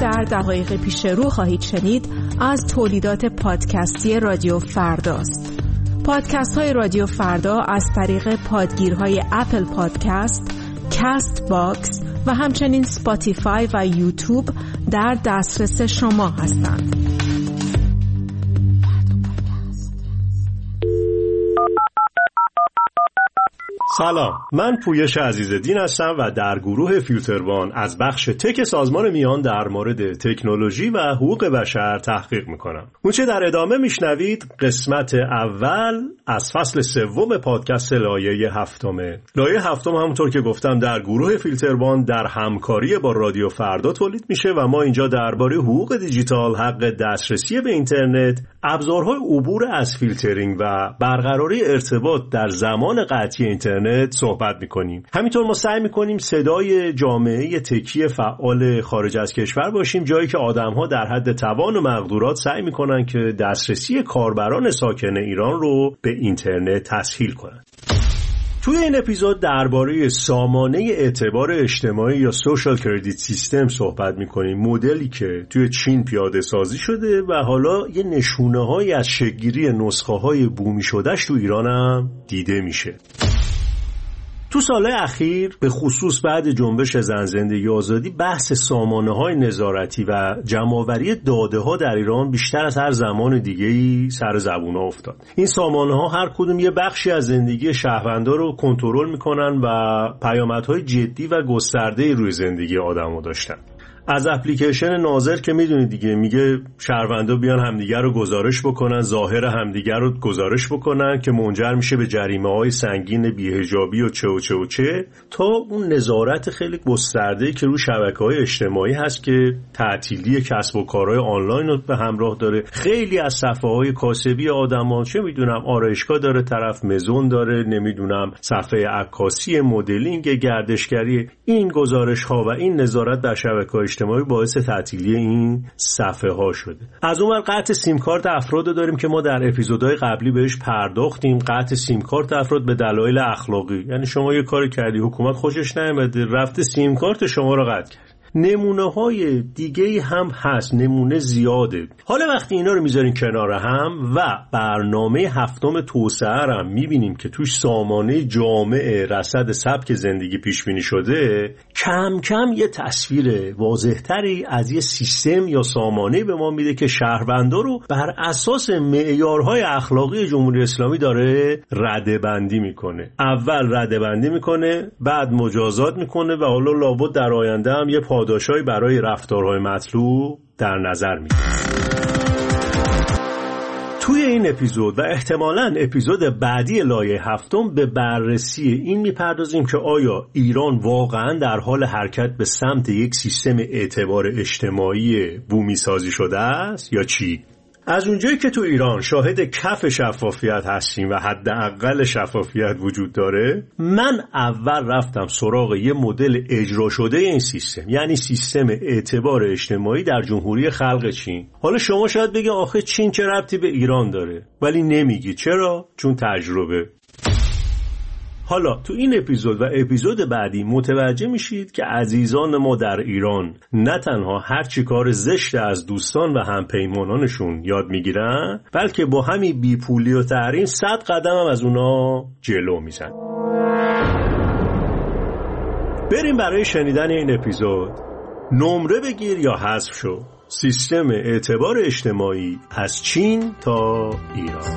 در دقایق پیش رو خواهید شنید از تولیدات پادکستی رادیو فرداست. پادکست های رادیو فردا از طریق پادگیرهای اپل پادکست، کست باکس و همچنین سپاتیفای و یوتیوب در دسترس شما هستند. سلام، من پویش عزیزالدین هستم و در گروه فیلتروان از بخش تک سازمان میان در مورد تکنولوژی و حقوق بشر تحقیق میکنم. اونچه در ادامه میشنوید قسمت اول از فصل سوم پادکست لایه هفتمه. لایه هفتم همونطور که گفتم در گروه فیلتروان در همکاری با رادیو فردا تولید میشه و ما اینجا درباره حقوق دیجیتال، حق دسترسی به اینترنت، ابزارهای عبور از فیلترینگ و برقراری ارتباط در زمان قطعی اینترنت صحبت میکنیم. همینطور ما سعی میکنیم صدای جامعه تکی فعال خارج از کشور باشیم، جایی که آدم‌ها در حد توان و مقدورات سعی میکنن که دسترسی کاربران ساکن ایران رو به اینترنت تسهیل کنن. توی این اپیزود درباره سامانه اعتبار اجتماعی یا سوشال کردیت سیستم صحبت میکنیم، مدلی که توی چین پیاده سازی شده و حالا یه نشونه‌هایی از شکل‌گیری نسخه‌های بومی شدهش تو ایران هم دیده میشه. تو سالهای اخیر به خصوص بعد جنبش زن زندگی آزادی بحث سامانه‌های نظارتی و جمع‌آوری داده‌ها در ایران بیشتر از هر زمان دیگه‌ای سر زبون‌ها افتاد. این سامانه‌ها هر کدوم یه بخشی از زندگی شهروندان رو کنترل می‌کنن و پیامدهای جدی و گسترده‌ای روی زندگی آدم‌ها داشتن. از اپلیکیشن ناظر که میدونید دیگه، میگه شهروندا بیان همدیگر رو گزارش بکنن، ظاهر همدیگر رو گزارش بکنن که منجر میشه به جریمه‌های سنگین بی‌حجابی و چه تا اون نظارت خیلی گسترده‌ای که روی شبکه‌های اجتماعی هست که تعطیلی کسب و کارهای آنلاین رو به همراه داره. خیلی از صفحه‌های کاسبی آدما، چه میدونم آرایشگاه داره، طرف مزون داره، نمیدونم صفحه عکاسی، مدلینگ، گردشگری، این گزارش‌ها و این نظارت در شبکه‌های اجتماعی باعث تعطیلی این صفحه ها شده. از اون ور قطع سیم کارت افراد داریم که ما در اپیزودهای قبلی بهش پرداختیم. قطع سیم کارت افراد به دلایل اخلاقی، یعنی شما یه کاری کردی، حکومت خوشش نیامده، رفته سیم کارت شما رو قطع کرد. نمونه های دیگه هم هست، نمونه زیاده. حالا وقتی اینا رو میذاریم کنار هم و برنامه هفتم توسعه هم میبینیم که توش سامانه جامع رصد سبک زندگی پیش بینی شده، کم کم یه تصویر واضح‌تری از یه سیستم یا سامانه به ما میده که شهروندا رو بر اساس معیارهای اخلاقی جمهوری اسلامی داره رده‌بندی میکنه. اول رده‌بندی میکنه، بعد مجازات میکنه و حالا لابد در آینده هم یه پاداشایی برای رفتارهای مطلوب در نظر میگیره. توی این اپیزود و احتمالاً اپیزود بعدی لایه هفتم به بررسی این میپردازیم که آیا ایران واقعاً در حال حرکت به سمت یک سیستم اعتبار اجتماعی بومی سازی شده است یا چی؟ از اونجایی که تو ایران شاهد کف شفافیت هستیم و حداقل شفافیت وجود داره، من اول رفتم سراغ یه مدل اجرا شده این سیستم، یعنی سیستم اعتبار اجتماعی در جمهوری خلق چین. حالا شما شاید بگی آخه چین چه ربطی به ایران داره؟ ولی نمیگی. چرا؟ چون تجربه. حالا تو این اپیزود و اپیزود بعدی متوجه میشید که عزیزان ما در ایران نه تنها هر چی کار زشت از دوستان و همپیمانانشون یاد میگیرن، بلکه با همین بیپولی و تحریم 100 قدم هم از اونا جلو میزن. بریم برای شنیدن این اپیزود. نمره بگیر یا حذف شو، سیستم اعتبار اجتماعی از چین تا ایران.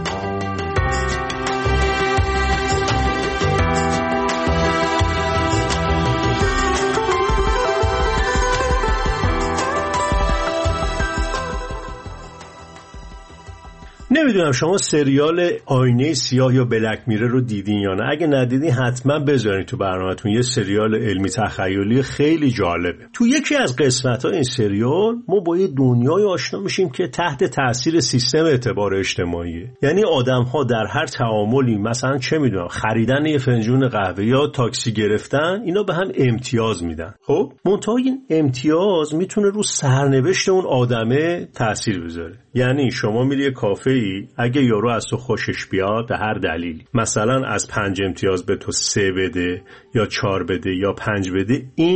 نمیدونم شما سریال آینه سیاه یا بلک میرر رو دیدین یا نه. اگه ندیدین حتما بذارین تو برنامه‌تون. یه سریال علمی تخیلی خیلی جالبه. تو یکی از قسمت‌های این سریال ما با یه دنیای آشنا میشیم که تحت تاثیر سیستم اعتبار اجتماعیه. یعنی آدم‌ها در هر تعاملی، مثلا چه میدونم خریدن یه فنجون قهوه یا تاکسی گرفتن، اینا به هم امتیاز میدن. خب منتها این امتیاز میتونه رو سرنوشت اون آدمه تاثیر بذاره. یعنی شما میری یه کافه‌ای، اگه یارو از تو خوشش بیاد به هر دلیلی، مثلا از 5 امتیاز به تو 3 بده یا 4 بده یا 5 بده، این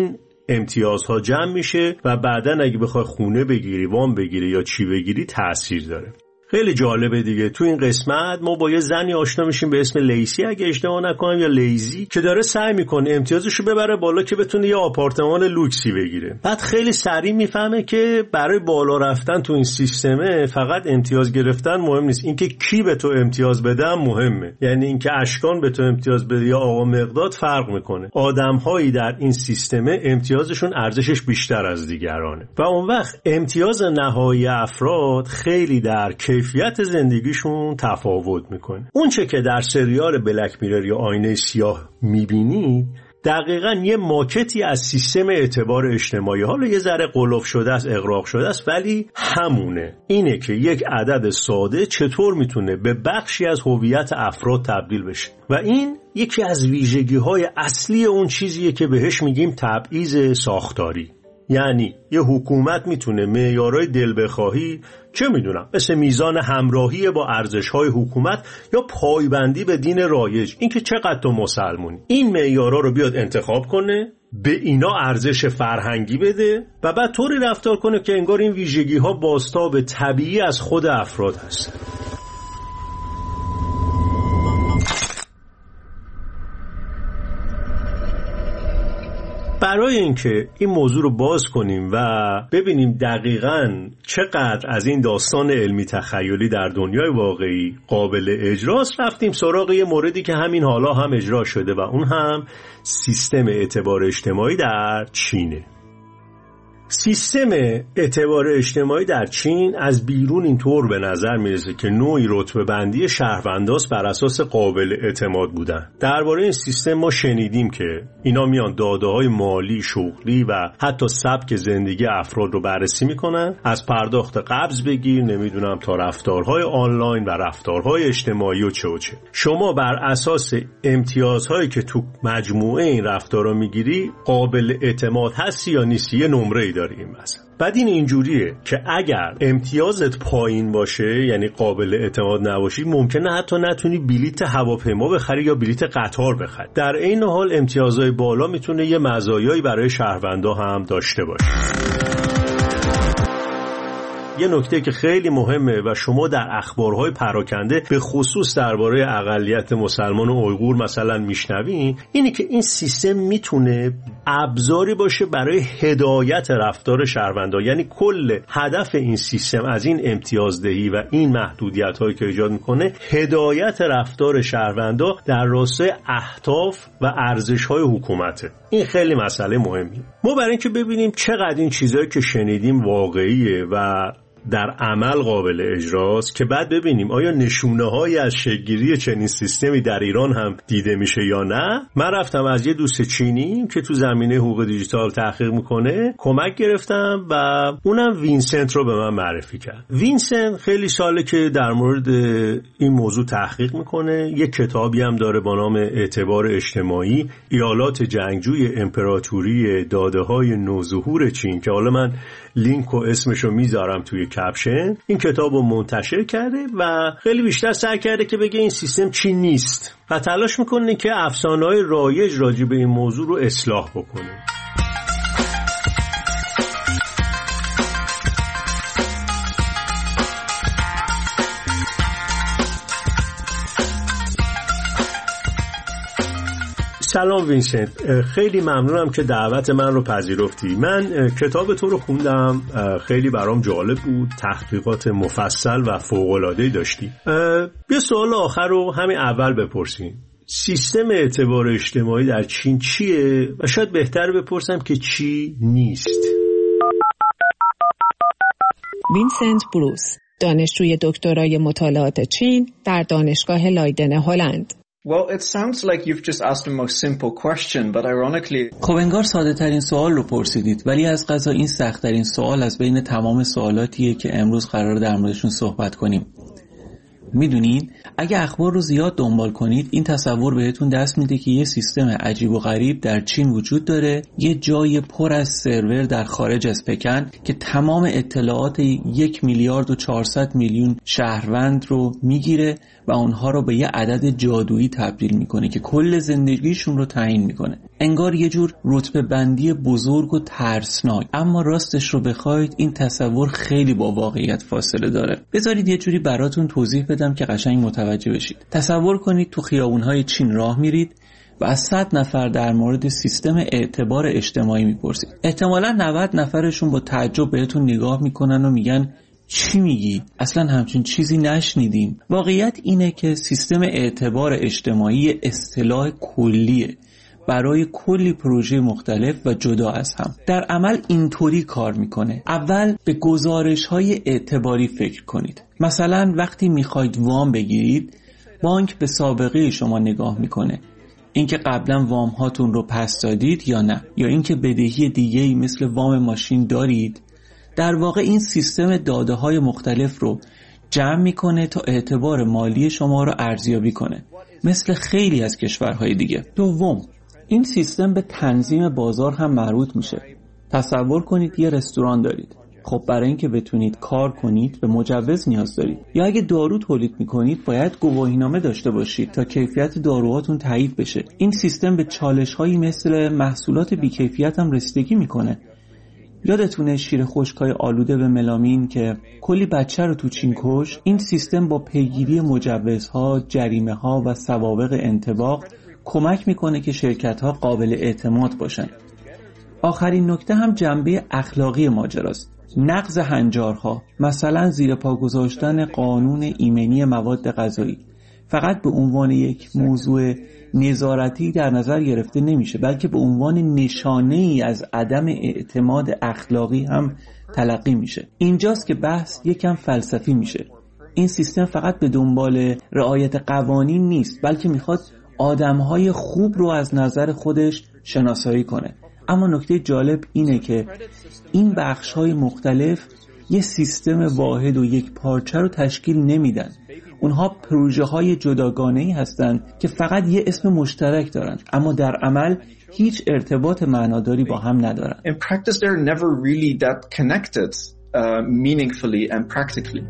امتیازها جمع میشه و بعداً اگه بخوای خونه بگیری، وام بگیری یا چی بگیری تأثیر داره. خیلی جالبه دیگه. تو این قسمت ما با یه زنی آشنا میشیم به اسم لیسی اگه اشتباه نکنم یا لیزی، که داره سعی میکنه امتیازشو ببره بالا که بتونه یه آپارتمان لوکسی بگیره. بعد خیلی سریع میفهمه که برای بالا رفتن تو این سیستمه فقط امتیاز گرفتن مهم نیست، اینکه کی به تو امتیاز بده مهمه. یعنی اینکه اشکان به تو امتیاز بده یا آقا مقداد فرق میکنه. آدم‌هایی در این سیستمه امتیازشون ارزشش بیشتر از دیگرانه و اون وقت امتیاز نهایی افراد خیلی در کیفیت زندگیشون تفاوت میکنه. اون چه که در سریال بلک میرر یا آینه سیاه میبینی دقیقاً یه ماکتی از سیستم اعتبار اجتماعی، حالا یه ذره قلف شده است، اغراق شده است، ولی همونه. اینه که یک عدد ساده چطور میتونه به بخشی از هویت افراد تبدیل بشه و این یکی از ویژگی‌های اصلی اون چیزیه که بهش میگیم تبعیض ساختاری. یعنی یه حکومت میتونه معیارهای دل بخواهی، چه میدونم، مثل میزان همراهی با ارزش‌های حکومت یا پایبندی به دین رایج، اینکه چقدر تو مسلمونی، این معیارها رو بیاد انتخاب کنه، به اینا ارزش فرهنگی بده و بعد طوری رفتار کنه که انگار این ویژگی‌ها بازتاب طبیعی از خود افراد هستن. برای اینکه این موضوع رو باز کنیم و ببینیم دقیقاً چقدر از این داستان علمی تخیلی در دنیای واقعی قابل اجراست، رفتیم سراغ یه موردی که همین حالا هم اجرا شده و اون هم سیستم اعتبار اجتماعی در چینه. سیستم اعتبار اجتماعی در چین از بیرون اینطور به نظر میرسه که نوعی رتبه بندی شهرونداست بر اساس قابل اعتماد بودن. درباره این سیستم ما شنیدیم که اینا میان داده‌های مالی، شغلی و حتی سبک زندگی افراد رو بررسی میکنن، از پرداخت قبض بگیر نمیدونم تا رفتارهای آنلاین و رفتارهای اجتماعی و چه و چه. شما بر اساس امتیازهایی که تو مجموعه این رفتارا میگیری قابل اعتماد هستی یا نیستی، یه نمره‌ای داریم مثلا. بعد این اینجوریه که اگر امتیازت پایین باشه، یعنی قابل اعتماد نباشی، ممکنه حتی نتونی بلیت هواپیما بخری یا بلیت قطار بخری. در این حال امتیازهای بالا میتونه یه مزایایی برای شهروندا هم داشته باشه. یه نکته که خیلی مهمه و شما در اخبارهای پراکنده به خصوص درباره اقلیت مسلمان و اویغور مثلا میشنوین، اینه که این سیستم میتونه ابزاری باشه برای هدایت رفتار شهروندا. یعنی کل هدف این سیستم از این امتیازدهی و این محدودیت‌هایی که ایجاد میکنه هدایت رفتار شهروندا در راستای اهداف و ارزش‌های حکومته. این خیلی مسئله مهمیه. ما برای اینکه ببینیم چقدر این چیزایی که شنیدیم واقعیه و در عمل قابل اجراست، که بعد ببینیم آیا نشونه‌هایی از شکل‌گیری چنین سیستمی در ایران هم دیده میشه یا نه، من رفتم از یه دوست چینی که تو زمینه حقوق دیجیتال تحقیق میکنه کمک گرفتم و اونم وینسنت رو به من معرفی کرد. وینسنت خیلی ساله که در مورد این موضوع تحقیق میکنه. یه کتابی هم داره با نام اعتبار اجتماعی، ایالات جنگجوی امپراتوری داده‌های نوظهور چین، که حالا من لینک و اسمشو میذارم توی کپشن. این کتابو منتشر کرده و خیلی بیشتر سعی کرده که بگه این سیستم چی نیست و تلاش میکنه که افسانه‌های رایج راجع به این موضوع رو اصلاح بکنه. سلام وینسنت، خیلی ممنونم که دعوت من رو پذیرفتی. من کتاب تو رو خوندم، خیلی برام جالب بود، تحقیقات مفصل و فوق‌العاده‌ای داشتی. یه سوال آخر رو همین اول بپرسیم. سیستم اعتبار اجتماعی در چین چیه؟ و شاید بهتر بپرسم که چی نیست. وینسنت بروس، دانشجوی دکترای مطالعات چین در دانشگاه لایدن هلند. Well, it sounds like you've just asked the most simple question, but ironically... خب انگار ساده ترین سوال رو پرسیدید، ولی از قضا این سخت ترین سوال از بین تمام سوالاتیه که امروز قرار در موردشون صحبت کنیم. میدونین اگه اخبار رو زیاد دنبال کنید این تصور بهتون دست میده که یه سیستم عجیب و غریب در چین وجود داره، یه جای پر از سرور در خارج از پکن که تمام اطلاعات 1,400,000,000 شهروند رو میگیره و اونها رو به یه عدد جادویی تبدیل میکنه که کل زندگیشون رو تعیین میکنه. انگار یه جور رتبه بندی بزرگ و ترسناک. اما راستش رو بخواید این تصور خیلی با واقعیت فاصله داره. بذارید یه جوری براتون توضیح بدم که قشنگ متوجه بشید. تصور کنید تو خیابون‌های چین راه میرید و از 100 نفر در مورد سیستم اعتبار اجتماعی میپرسید. احتمالاً 90 نفرشون با تعجب بهتون نگاه میکنن و میگن چی میگی؟ اصلا همچین چیزی نشنیدیم. واقعیت اینه که سیستم اعتبار اجتماعی اصطلاح کلیه برای کلی پروژه مختلف و جدا از هم. در عمل اینطوری کار میکنه. اول به گزارش‌های اعتباری فکر کنید. مثلا وقتی میخواید وام بگیرید، بانک به سابقه شما نگاه میکنه. اینکه قبلا وام هاتون رو پس دادید یا نه، یا اینکه بدهی دیگه‌ای مثل وام ماشین دارید. در واقع این سیستم داده‌های مختلف رو جمع میکنه تا اعتبار مالی شما رو ارزیابی کنه، مثل خیلی از کشورهای دیگه. دوم، این سیستم به تنظیم بازار هم مربوط میشه. تصور کنید یه رستوران دارید. خب برای اینکه بتونید کار کنید به مجوز نیاز دارید. یا اگه دارو تولید میکنید باید گواهینامه داشته باشید تا کیفیت داروهاتون تایید بشه. این سیستم به چالش‌هایی مثل محصولات بی‌کیفیت هم رسیدگی میکنه. یادتونه شیر خشکای آلوده به ملامین که کلی بچه رو تو چین کشت؟ این سیستم با پیگیری مجوزها، جریمه‌ها و سوابق انطباق کمک میکنه که شرکت‌ها قابل اعتماد باشن. آخرین نکته هم جنبه اخلاقی ماجراست. نقض هنجارها، مثلا زیر پا گذاشتن قانون ایمنی مواد غذایی، فقط به عنوان یک موضوع نظارتی در نظر گرفته نمیشه، بلکه به عنوان نشانه‌ای از عدم اعتماد اخلاقی هم تلقی میشه. اینجاست که بحث یکم فلسفی میشه. این سیستم فقط به دنبال رعایت قوانین نیست، بلکه میخواد آدمهای خوب رو از نظر خودش شناسایی کنه. اما نکته جالب اینه که این بخش‌های مختلف یه سیستم واحد و یک پارچه رو تشکیل نمیدن. اونها پروژه‌های جداگانه‌ای هستن که فقط یه اسم مشترک دارن، اما در عمل هیچ ارتباط معناداری با هم ندارن. In practice they're never really that connected meaningfully and practically.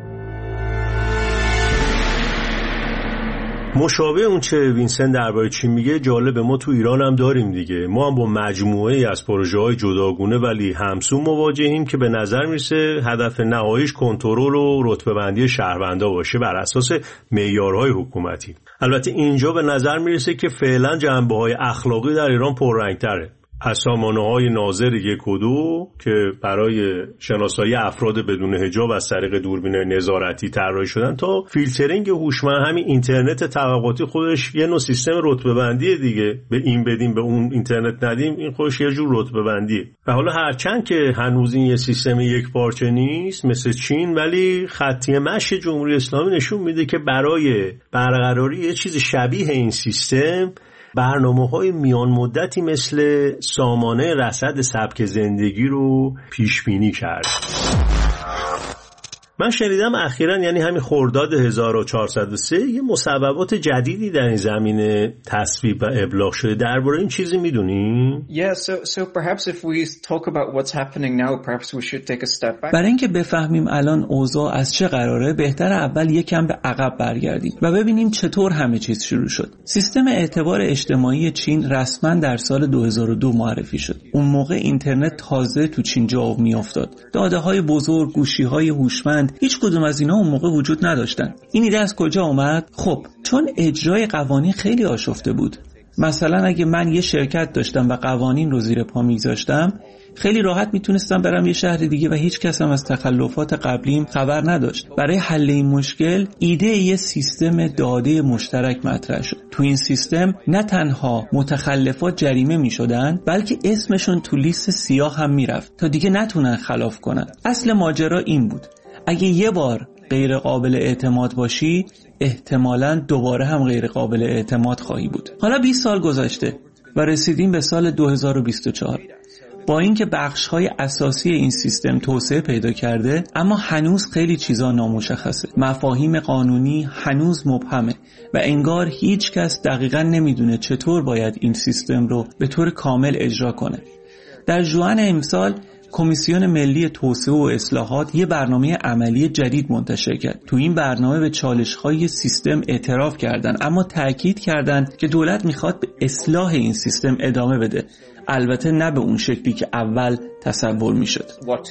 مشابه اون چه وینسنت درباره چین میگه جالبه، ما تو ایران هم داریم دیگه. ما هم با مجموعه‌ای از پروژه‌های جداگونه ولی همسو مواجهیم که به نظر میرسه هدف نهاییش کنترل و رتبه‌بندی شهروندا باشه بر اساس معیارهای حکومتی. البته اینجا به نظر میرسه که فعلا جنبه‌های اخلاقی در ایران پررنگ‌تره. از سامانه‌های ناظر 1 و 2 که برای شناسایی افراد بدون حجاب از طریق دوربین نظارتی طراحی شدن تا فیلترینگ هوشمند، همین اینترنت طبقاتی خودش یه نوع سیستم رتبه‌بندی دیگه. به این بدیم به اون اینترنت ندیم، این خودش یه جور رتبه‌بندیه. و حالا هرچند که هنوز این یه سیستم یک پارچه نیست مثل چین، ولی خطی مشی جمهوری اسلامی نشون میده که برای برقراری یه چیز شبیه این سیستم برنامه‌های میان مدتی مثل سامانه رصد سبک زندگی رو پیش بینی کرد. من شنیدم اخیراً، یعنی همین خرداد 1403 یه مصوبات جدیدی در این زمینه تصویب و ابلاغ شده. درباره این چیزی میدونی؟ Yeah, so perhaps if we talk about what's happening now, perhaps we should take a step back. برای اینکه بفهمیم الان اوضاع از چه قراره، بهتره اول یکم به عقب برگردیم و ببینیم چطور همه چیز شروع شد. سیستم اعتبار اجتماعی چین رسما در سال 2002 معرفی شد. اون موقع اینترنت تازه تو چین جا میافتاد. داده‌های بزرگ، گوشی‌های هوشمند، هیچ کدوم از اینا اون موقع وجود نداشتن. این ایده از کجا اومد؟ خب چون اجرای قوانین خیلی آشفته بود. مثلا اگه من یه شرکت داشتم و قوانین رو زیر پا میذاشتم، خیلی راحت میتونستم برم یه شهر دیگه و هیچ کس هم از تخلفات قبلیم خبر نداشت. برای حل این مشکل ایده یه سیستم داده مشترک مطرح شد. تو این سیستم نه تنها متخلفات جریمه میشدن، بلکه اسمشون تو لیست سیاه هم میرفت تا دیگه نتونن خلاف کنن. اصل ماجرا این بود: اگه یه بار غیر قابل اعتماد باشی، احتمالاً دوباره هم غیر قابل اعتماد خواهی بود. حالا 20 سال گذشته و رسیدیم به سال 2024. با اینکه بخش‌های اساسی این سیستم توسعه پیدا کرده، اما هنوز خیلی چیزا نامشخصه. مفاهیم قانونی هنوز مبهمه و انگار هیچ کس دقیقاً نمیدونه چطور باید این سیستم رو به طور کامل اجرا کنه. در ژوئن امسال کمیسیون ملی توسعه و اصلاحات یه برنامه عملی جدید منتشر کرد. تو این برنامه به چالش‌های سیستم اعتراف کردن، اما تاکید کردن که دولت میخواد به اصلاح این سیستم ادامه بده. البته نه به اون شکلی که اول تصور میشد.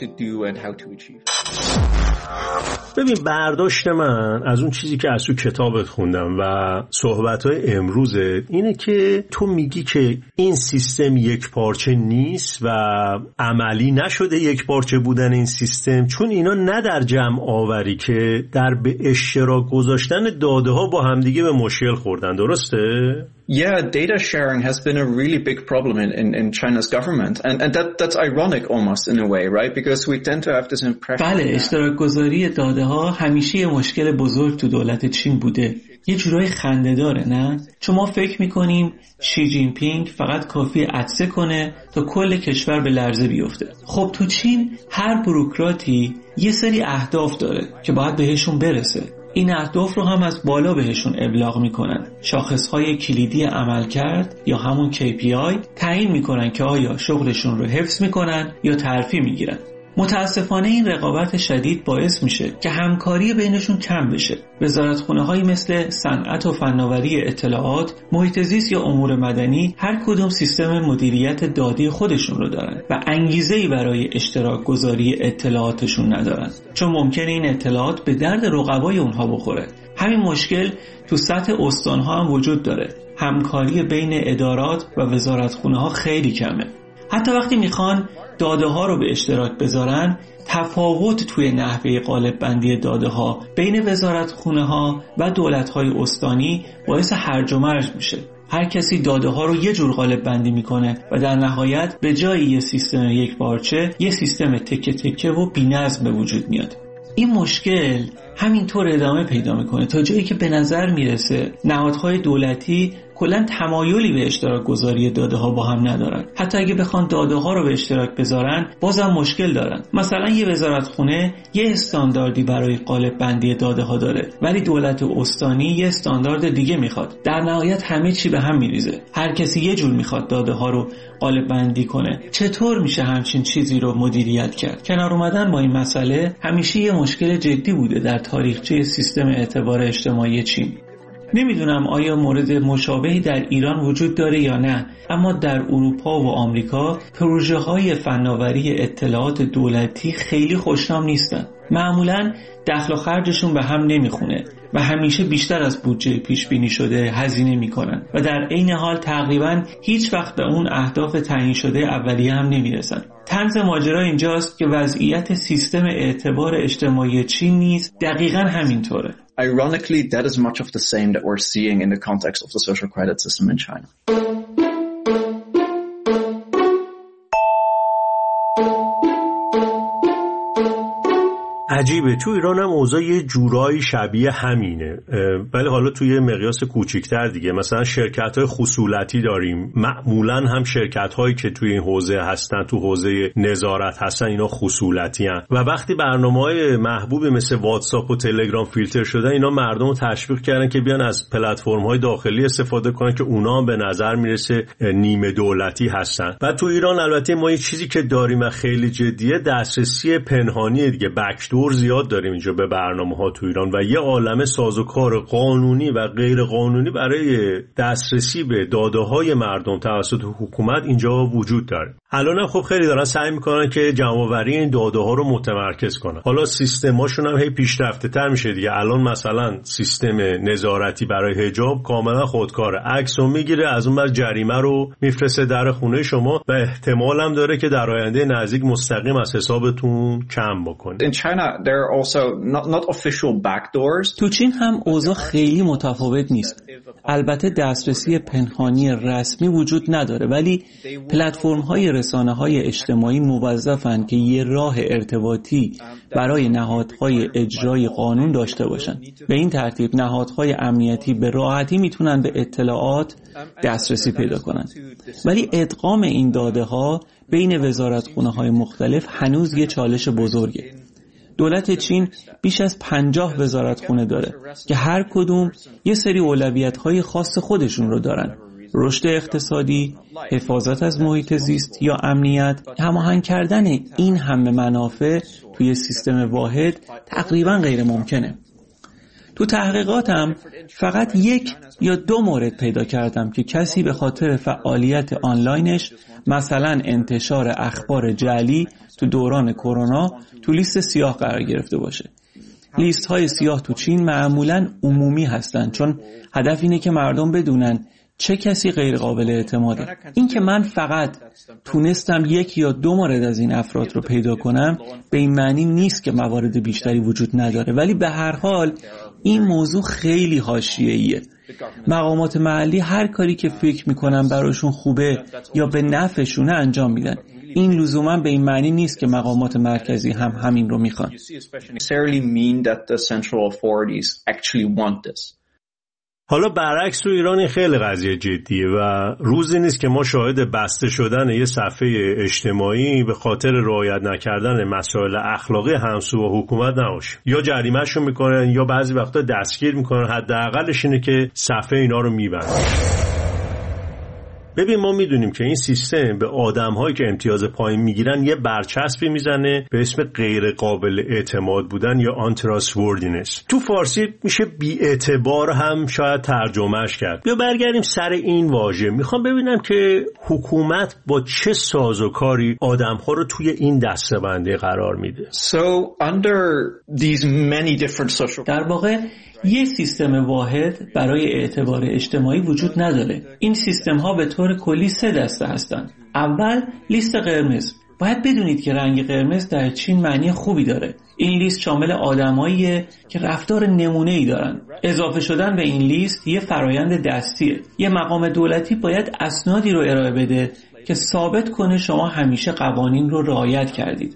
ببین، برداشت من از اون چیزی که از تو کتابت خوندم و صحبت‌های امروزت اینه که تو میگی که این سیستم یک پارچه نیست و عملی نشده یک پارچه بودن این سیستم، چون اینا نه در جمع آوری که در به اشتراک گذاشتن داده ها با همدیگه به مشکل خوردن. درسته؟ Yeah, data sharing has been a really big problem in China's government, and that's ironic almost in a way, right? Because we tend to have this impression. بله، اشتراک گذاری داده ها همیشه یه مشکل بزرگ تو دولت چین بوده. یه جورای خنده داره، نه؟ چون ما فکر میکنیم شی جین پینگ فقط کافی عطسه کنه تا کل کشور به لرزه بیفته. خب تو چین هر بوروکراتی یه سری اهداف داره که باید بهشون برسه. این اهداف رو هم از بالا بهشون ابلاغ میکنن. شاخصهای کلیدی عملکرد یا همون KPI تعیین میکنن که آیا شغلشون رو حفظ میکنن یا ترفیع میگیرن. متاسفانه این رقابت شدید باعث میشه که همکاری بینشون کم بشه. وزارتخونه‌هایی مثل صنعت و فناوری اطلاعات، محیط زیست یا امور مدنی هر کدوم سیستم مدیریت دادی خودشون رو دارن و انگیزه‌ای برای اشتراک گذاری اطلاعاتشون ندارن، چون ممکنه این اطلاعات به درد رقبای اونها بخوره. همین مشکل تو سطح استان‌ها هم وجود داره. همکاری بین ادارات و وزارتخونه‌ها خیلی کمه. حتی وقتی میخوان داده ها رو به اشتراک بذارن، تفاوت توی نحوه قالب بندی داده ها بین وزارتخونه ها و دولت های استانی باعث هرج و مرج میشه. هر کسی داده ها رو یه جور قالب بندی میکنه و در نهایت به جای یه سیستم یک پارچه، یه سیستم تکه تکه و بی‌نظم به وجود میاد. این مشکل همینطور ادامه پیدا میکنه تا جایی که به نظر میرسه نهادهای دولتی کلاً تمایلی به اشتراک گذاری داده ها با هم ندارن. حتی اگه بخوان داده ها رو به اشتراک بذارن بازم مشکل دارن. مثلا یه وزارتخونه یه استانداردی برای قالب بندی داده ها داره، ولی دولت استانی یه استاندارد دیگه میخواد. در نهایت همه چی به هم میریزه. هر کسی یه جور میخواد داده ها رو قالب بندی کنه. چطور میشه همچین چیزی رو مدیریت کرد؟ کنار اومدن با این مسئله همیشه یه مشکل جدی بوده در تاریخچه سیستم اعتبار اجتماعی چین. نمیدونم آیا مورد مشابهی در ایران وجود داره یا نه، اما در اروپا و آمریکا پروژه‌های فناوری اطلاعات دولتی خیلی خوشنام نیستن. معمولاً دخل و خرجشون به هم نمیخونه و همیشه بیشتر از بودجه پیش بینی شده هزینه میکنن و در عین حال تقریباً هیچ وقت به اون اهداف تعیین شده اولیه هم نمیرسن. طنز ماجرا اینجاست که وضعیت سیستم اعتبار اجتماعی چین نیز دقیقاً همینطوره. Ironically, that is much of the same that we're seeing in the context of the social credit system in China. عجیبه، تو ایران هم اوضاع یه جورایی شبیه همینه، ولی حالا توی مقیاس کوچیک‌تر دیگه. مثلا شرکت‌های خصولتی داریم، معمولاً هم شرکت‌هایی که توی این حوزه هستن، تو حوزه نظارت هستن، اینا خصولتی هستن و وقتی برنامه‌های محبوبی مثل واتساپ و تلگرام فیلتر شدن، اینا مردم رو تشویق کردن که بیان از پلتفرم‌های داخلی استفاده کنن که اونا هم به نظر میرسه نیمه دولتی هستن. و تو ایران البته ما یه چیزی که داریم و خیلی جدیه، دسترسی پنهانی دیگه، بک‌دور زیاد داریم اینجا به برنامه‌ها تو ایران و یه عالمه سازوکار قانونی و غیر قانونی برای دسترسی به داده‌های مردم توسط حکومت اینجا وجود داره. الان هم خب خیلی دارن سعی میکنن که جمع‌آوری این داده‌ها رو متمرکز کنن. حالا سیستماشون هم هی پیشرفته‌تر میشه دیگه. الان مثلا سیستم نظارتی برای حجاب کاملا خودکاره، عکسو میگیره، از اون بعد جریمه رو میفرسته در خونه شما و احتمال هم داره که در آینده نزدیک مستقیم از حسابتون کم بکنه. In China there are also not official backdoors. تو چین هم اوضاع خیلی متفاوت نیست. البته دسترسی پنهانی رسمی وجود نداره، ولی پلتفرم‌های رسانه‌های اجتماعی موظفن که یه راه ارتباطی برای نهادهای اجرای قانون داشته باشن. به این ترتیب نهادهای امنیتی به راحتی میتونن به اطلاعات دسترسی پیدا کنن. ولی ادغام این داده‌ها بین وزارتخونه‌های مختلف هنوز یه چالش بزرگه. دولت چین بیش از 50 وزارتخونه داره که هر کدوم یه سری اولویت‌های خاص خودشون رو دارن. رشد اقتصادی، حفاظت از محیط زیست یا امنیت، هماهنگ کردن این همه منافع توی سیستم واحد تقریبا غیر ممکنه. تو تحقیقاتم فقط 1 یا 2 مورد پیدا کردم که کسی به خاطر فعالیت آنلاینش، مثلا انتشار اخبار جعلی تو دوران کرونا، تو لیست سیاه قرار گرفته باشه. لیست های سیاه تو چین معمولاً عمومی هستن، چون هدف اینه که مردم بدونن چه کسی غیر قابل اعتماده. این که من فقط تونستم 1 یا 2 مورد از این افراد رو پیدا کنم به این معنی نیست که موارد بیشتری وجود نداره، ولی به هر حال این موضوع خیلی حاشیه‌ایه. مقامات محلی هر کاری که فکر میکنن براشون خوبه یا به نفعشونه انجام میدن. این لزوما به این معنی نیست که مقامات مرکزی هم همین رو میخوان. حالا برعکس تو ایران خیلی قضیه جدیه و روزی نیست که ما شاهد بسته شدن یه صفحه اجتماعی به خاطر رعایت نکردن مسائل اخلاقی همسو با حکومت نباشه. یا جریمه‌شون میکنن یا بعضی وقتا دستگیر میکنن، حداقلش اینه که صفحه اینا رو میبندن. ببین ما میدونیم که این سیستم به آدم‌هایی که امتیاز پایین میگیرن یه برچسبی میزنه به اسم غیر قابل اعتماد بودن یا untrustworthiness. تو فارسی میشه بی‌اعتبار هم شاید ترجمهش کرد. بیا برگردیم سر این واژه. میخوام ببینم که حکومت با چه سازوکاری آدم‌ها رو توی این دسته‌بندی قرار میده. So under these many different social در واقع یه سیستم واحد برای اعتبار اجتماعی وجود نداره. این سیستم ها به طور کلی 3 دسته هستن. اول لیست قرمز. باید بدونید که رنگ قرمز در چین معنی خوبی داره. این لیست شامل آدماییه که رفتار نمونه‌ای دارن. اضافه شدن به این لیست یه فرایند دستیه. یه مقام دولتی باید اسنادی رو ارائه بده که ثابت کنه شما همیشه قوانین رو رعایت کردید.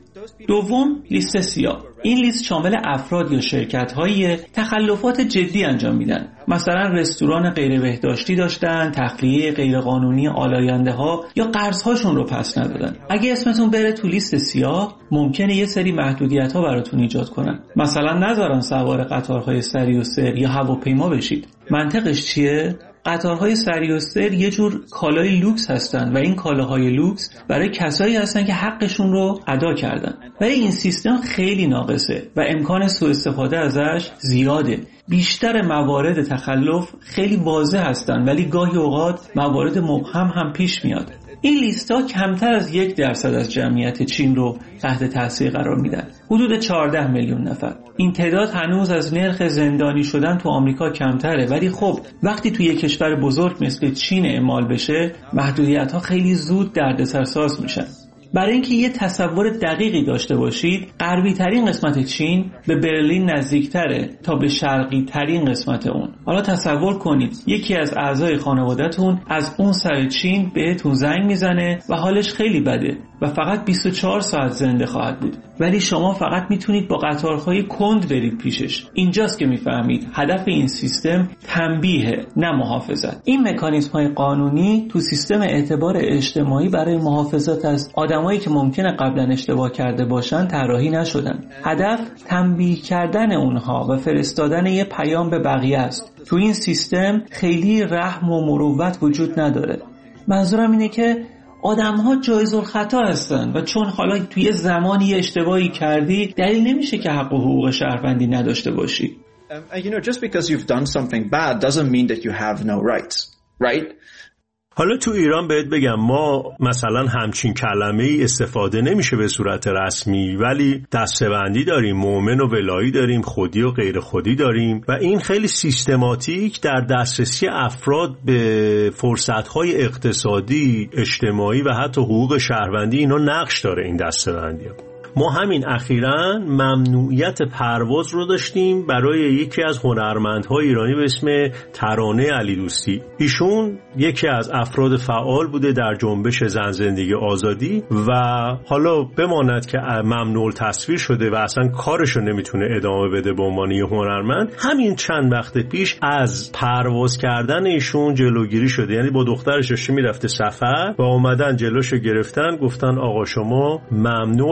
دوم لیست سیاه. این لیست شامل افراد یا شرکت‌های تخلفات جدی انجام میدن. مثلا رستوران غیر بهداشتی داشتن، تخلیه غیرقانونی آلاینده‌ها یا قرض‌هاشون رو پس ندادن. اگه اسمتون بره تو لیست سیاه، ممکنه یه سری محدودیت‌ها براتون ایجاد کنن. مثلا نذارن سوار قطارهای سری و سیر یا هواپیما بشید. منطقش چیه؟ قطارهای سری و سیر یه جور کالای لوکس هستن و این کالاهای لوکس برای کسایی هستن که حقشون رو ادا کردن. ولی این سیستم خیلی ناقصه و امکان سوء استفاده ازش زیاده. بیشتر موارد تخلف خیلی واضح هستن ولی گاهی اوقات موارد مبهم هم پیش میاد. این لیست‌ها کمتر از 1% از جمعیت چین رو تحت تاثیر قرار میدن. حدود 14 میلیون نفر. این تعداد هنوز از نرخ زندانی شدن تو آمریکا کمتره، ولی خب وقتی توی یک کشور بزرگ مثل چین اعمال بشه، محدودیت‌ها خیلی زود دردسرساز میشن. برای اینکه یه تصور دقیقی داشته باشید، غربی ترین قسمت چین به برلین نزدیکتره تا به شرقی ترین قسمت اون. حالا تصور کنید یکی از اعضای خانواده‌تون از اون سر چین بهتون زنگ میزنه و حالش خیلی بده و فقط 24 ساعت زنده خواهد بود، ولی شما فقط میتونید با قطارهای کند برید پیشش. اینجاست که میفهمید هدف این سیستم تنبیه نه محافظت. این مکانیزم‌های قانونی تو سیستم اعتبار اجتماعی برای محافظت از آدمایی که ممکنه قبلا اشتباه کرده باشن طراحی نشدن. هدف تنبیه کردن اونها و فرستادن یه پیام به بقیه است. تو این سیستم خیلی رحم و مروت وجود نداره. منظورم اینه که آدم‌ها جایز الخطا هستن و چون حالا توی زمانی اشتباهی کردی دلیل نمیشه که حق و حقوق شهروندی نداشته باشی. Just because you've done something bad doesn't mean that you have no rights, right? حالا تو ایران بهت بگم ما مثلا همچین کلمه‌ای استفاده نمیشه به صورت رسمی، ولی دسته‌بندی داریم، مؤمن و ولایی داریم، خودی و غیر خودی داریم و این خیلی سیستماتیک در دسترسی افراد به فرصت‌های اقتصادی، اجتماعی و حتی حقوق شهروندی اینا نقش داره این دسته‌بندی. ما همین اخیراً ممنوعیت پرواز رو داشتیم برای یکی از هنرمندهای ایرانی به اسم ترانه علیدوستی. ایشون یکی از افراد فعال بوده در جنبش زن زندگی آزادی و حالا بماند که ممنوع تصویر شده و اصلا کارشو نمیتونه ادامه بده به عنوان یه هنرمند. همین چند وقت پیش از پرواز کردن ایشون جلوگیری شده، یعنی با دخترش داشته میرفته سفر و اومدن جلوشو گرفتن، گفتن آقا شما ممنوع پرواز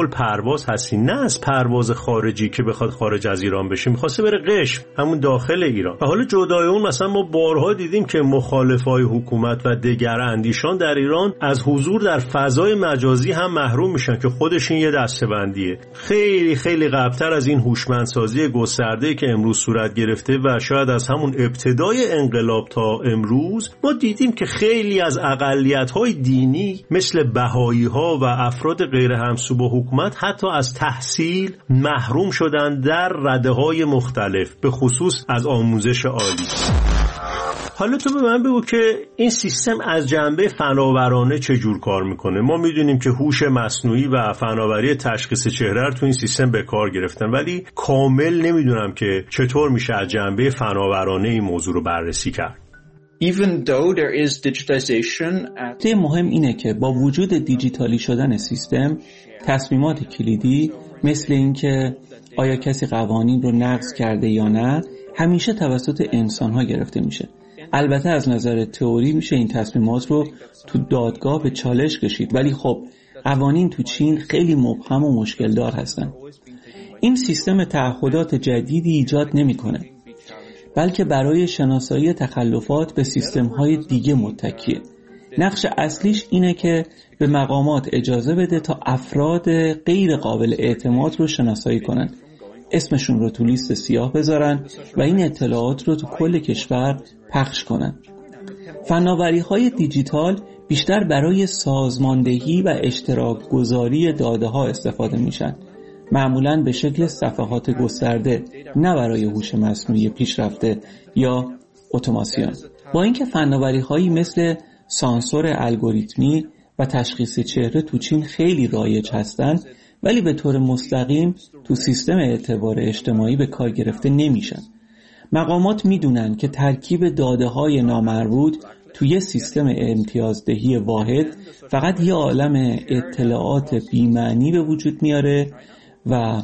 پرواز هستی، نه از پرواز خارجی که بخواد خارج از ایران بشه، می‌خواسته بره قشم، همون داخل ایران. و حالا جدای اون مثلا ما بارها دیدیم که مخالفای حکومت و دگراندیشان در ایران از حضور در فضای مجازی هم محروم میشن که خودش این یه دسته‌بندیه. خیلی خیلی قبل‌تر از این هوشمندسازی گسترده‌ای که امروز صورت گرفته و شاید از همون ابتدای انقلاب تا امروز ما دیدیم که خیلی از اقلیت‌های دینی مثل بهائی‌ها و افراد غیر همسو با حکومت حتی از تحصیل محروم شدن در رده‌های مختلف، به خصوص از آموزش عالی. حالا تو به من بگو که این سیستم از جنبه فناورانه چجور کار میکنه؟ ما میدونیم که هوش مصنوعی و فناوری تشخیص چهره رو تو این سیستم به کار گرفتن، ولی کامل نمیدونم که چطور میشه از جنبه فناورانه این موضوع رو بررسی کرد. Even though there is digitization نکته مهم اینه که با وجود دیجیتالی شدن سیستم، تصمیمات کلیدی مثل اینکه آیا کسی قوانین رو نقض کرده یا نه همیشه توسط انسان‌ها گرفته میشه. البته از نظر تئوری میشه این تصمیمات رو تو دادگاه به چالش کشید، ولی خب قوانین تو چین خیلی مبهم و مشکل دار هستن. این سیستم تعهدات جدیدی ایجاد نمیکنه، بلکه برای شناسایی تخلفات به سیستم‌های دیگه متکیه. نقش اصلیش اینه که به مقامات اجازه بده تا افراد غیر قابل اعتماد رو شناسایی کنن، اسمشون رو تو لیست سیاه بذارن و این اطلاعات رو تو کل کشور پخش کنن. فناوری‌های دیجیتال بیشتر برای سازماندهی و اشتراک گذاری داده ها استفاده میشن، معمولاً به شکل صفحات گسترده، نه برای هوش مصنوعی پیشرفته یا اتوماسیون. با اینکه فناوری‌هایی مثل سانسور الگوریتمی و تشخیص چهره تو چین خیلی رایج هستن، ولی به طور مستقیم تو سیستم اعتبار اجتماعی به کار گرفته نمیشن. مقامات میدونن که ترکیب داده‌های نامربوط توی سیستم امتیازدهی واحد فقط یه عالم اطلاعات بی‌معنی به وجود میاره و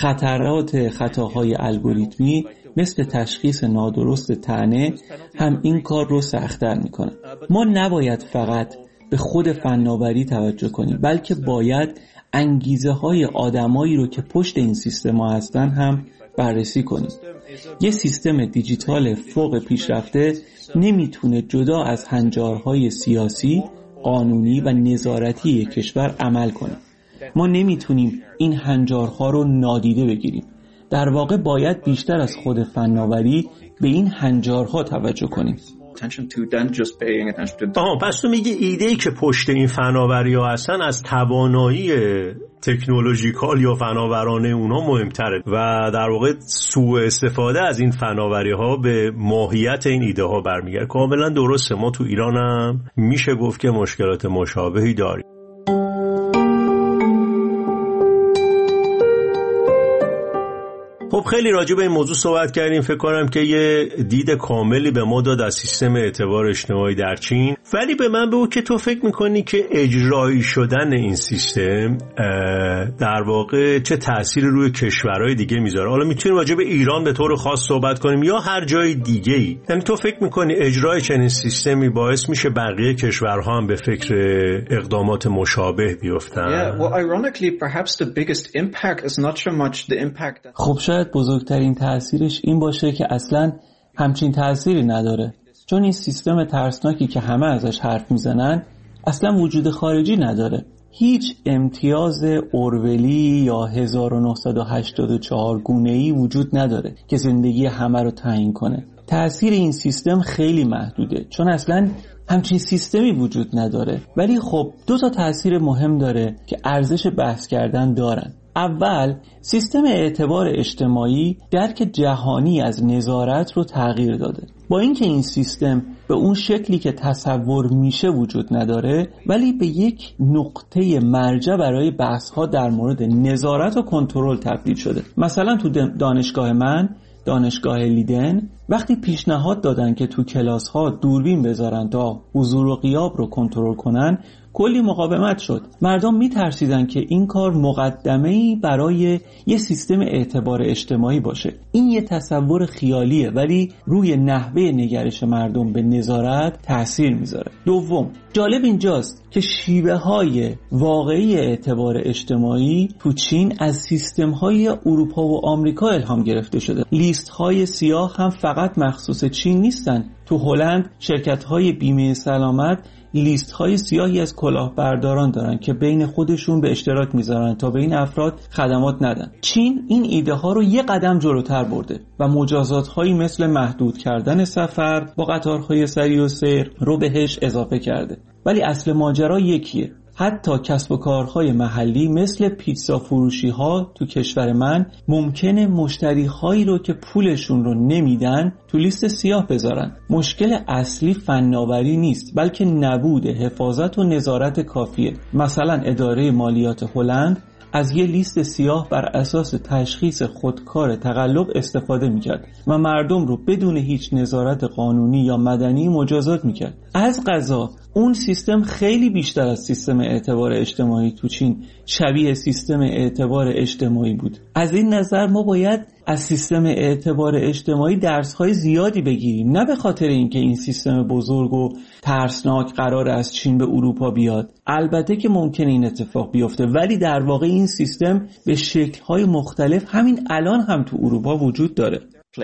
خطاهای الگوریتمی مثل تشخیص نادرست طعنه هم این کار رو سخت‌تر میکنه. ما نباید فقط به خود فناوری توجه کنیم، بلکه باید انگیزه های آدمایی رو که پشت این سیستم ها هستن هم بررسی کنیم. یه سیستم دیجیتال فوق پیشرفته نمیتونه جدا از هنجارهای سیاسی، قانونی و نظارتی یک کشور عمل کنه. ما نمیتونیم این هنجارها رو نادیده بگیریم. در واقع باید بیشتر از خود فناوری به این هنجارها توجه کنیم. پس تو میگی ایده‌ای که پشت این فناوری ها هستن از توانایی تکنولوژیکال یا فناورانه اونا مهمتره و در واقع سوء استفاده از این فناوری ها به ماهیت این ایده ها برمیگرده. کاملا درسته، ما تو ایران هم میشه گفت که مشکلات مشابهی داریم. خب خیلی راجع به این موضوع صحبت کردیم. فکر کنم که یه دید کاملی به ما داد از سیستم اعتبار اجتماعی در چین. ولی به من بگو که تو فکر میکنی که اجرایی شدن این سیستم در واقع چه تأثیری روی کشورهای دیگه میذاره؟ حالا میتونیم راجع به ایران به طور خاص صحبت کنیم یا هر جای دیگه ای. یعنی تو فکر میکنی اجرای چنین سیستمی باعث میشه بقیه کشورها هم به فکر اقدامات مشابه بیفتن؟ Yeah, well, ironically, perhaps the biggest impact is not so much the impact that... خب شاید بزرگترین تأثیرش این باشه که اصلاً همچین تأثیری نداره، چون این سیستم ترسناکی که همه ازش حرف میزنن اصلاً وجود خارجی نداره. هیچ امتیاز اورولی یا 1984 گونه‌ای وجود نداره که زندگی همه رو تعیین کنه. تأثیر این سیستم خیلی محدوده، چون اصلاً همچین سیستمی وجود نداره. ولی خب دو تا تأثیر مهم داره که ارزش بحث کردن دارن. اول، سیستم اعتبار اجتماعی درک جهانی از نظارت رو تغییر داده. با اینکه این سیستم به اون شکلی که تصور میشه وجود نداره، ولی به یک نقطه مرجع برای بحث‌ها در مورد نظارت و کنترل تبدیل شده. مثلا تو دانشگاه لیدن وقتی پیشنهاد دادن که تو کلاس‌ها دوربین بذارن تا حضور و غیاب رو کنترل کنن، کلی مقاومت شد. مردم میترسیدن که این کار مقدمه‌ای برای یه سیستم اعتبار اجتماعی باشه. این یه تصور خیالیه ولی روی نحوه نگرش مردم به نظارت تأثیر میذاره. دوم، جالب اینجاست که شیوه های واقعی اعتبار اجتماعی تو چین از سیستم های اروپا و آمریکا الهام گرفته شده. لیست های سیاه هم فقط مخصوص چین نیستن. تو هلند شرکت های بیمه سلامت لیست های سیاهی از کلاهبرداران دارن که بین خودشون به اشتراک میذارن تا به این افراد خدمات ندن. چین این ایده ها رو یه قدم جلوتر برده و مجازات هایی مثل محدود کردن سفر با قطارهای سریع و سیر رو بهش اضافه کرده. ولی اصل ماجرا یکیه. حتی کسب و کارهای محلی مثل پیتزا فروشی ها تو کشور من ممکنه مشتری هایی رو که پولشون رو نمیدن تو لیست سیاه بذارن. مشکل اصلی فناوری نیست بلکه نبود حفاظت و نظارت کافیه. مثلا اداره مالیات هلند از یه لیست سیاه بر اساس تشخیص خودکار تقلب استفاده میکرد و مردم رو بدون هیچ نظارت قانونی یا مدنی مجازات میکرد. از قضا اون سیستم خیلی بیشتر از سیستم اعتبار اجتماعی تو چین شبیه سیستم اعتبار اجتماعی بود. از این نظر ما باید از سیستم اعتبار اجتماعی درس‌های زیادی بگیریم، نه به خاطر اینکه این سیستم بزرگ و ترسناک قرار از چین به اروپا بیاد. البته که ممکنه این اتفاق بیفته ولی در واقع این سیستم به شکل‌های مختلف همین الان هم تو اروپا وجود داره.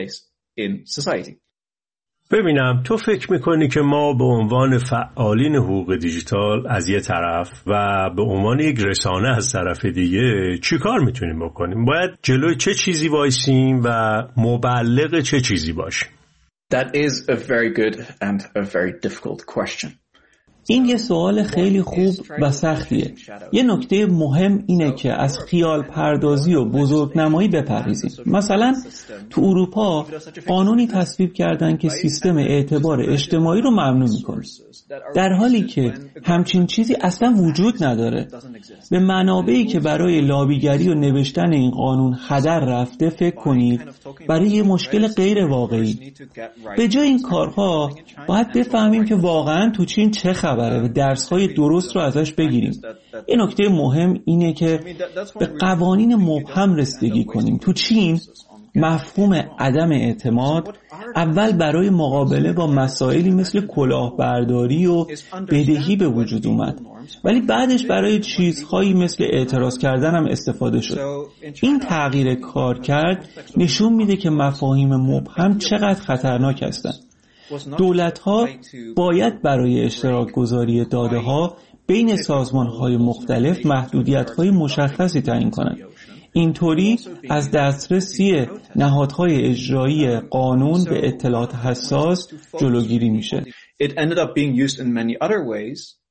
ببینم تو فکر میکنی که ما به عنوان فعالین حقوق دیجیتال از یه طرف و به عنوان یک رسانه از طرف دیگه چی کار میتونیم بکنیم؟ باید جلوی چه چیزی وایسیم و مبلغ چه چیزی باشیم؟ That is a very good and a very difficult question. این یه سوال خیلی خوب و سختیه. یه نکته مهم اینه که از خیال پردازی و بزرگنمایی بپرهیزیم. مثلا تو اروپا قانونی تصویب کردن که سیستم اعتبار اجتماعی رو ممنوع میکنه، در حالی که همچین چیزی اصلا وجود نداره. به منابعی که برای لابیگری و نوشتن این قانون هدر رفته فکر کنید برای یه مشکل غیر واقعی. به جای این کارها باید بفهمیم که واقعا تو چین چه خبره و درس‌های درست رو ازش بگیریم. یه نکته مهم اینه که به قوانین مبهم رسیدگی کنیم. تو چین مفهوم عدم اعتماد اول برای مقابله با مسائلی مثل کلاهبرداری و بدهی به وجود اومد، ولی بعدش برای چیزهایی مثل اعتراض کردن هم استفاده شد. این تغییر کارکرد نشون میده که مفاهیم مبهم چقدر خطرناک هستند. دولت‌ها باید برای اشتراک گذاری داده‌ها بین سازمان‌های مختلف محدودیت‌های مشخصی تعیین کنند. اینطوری از دسترسی نهادهای اجرایی قانون به اطلاعات حساس جلوگیری میشه. It ended up being used in many other ways.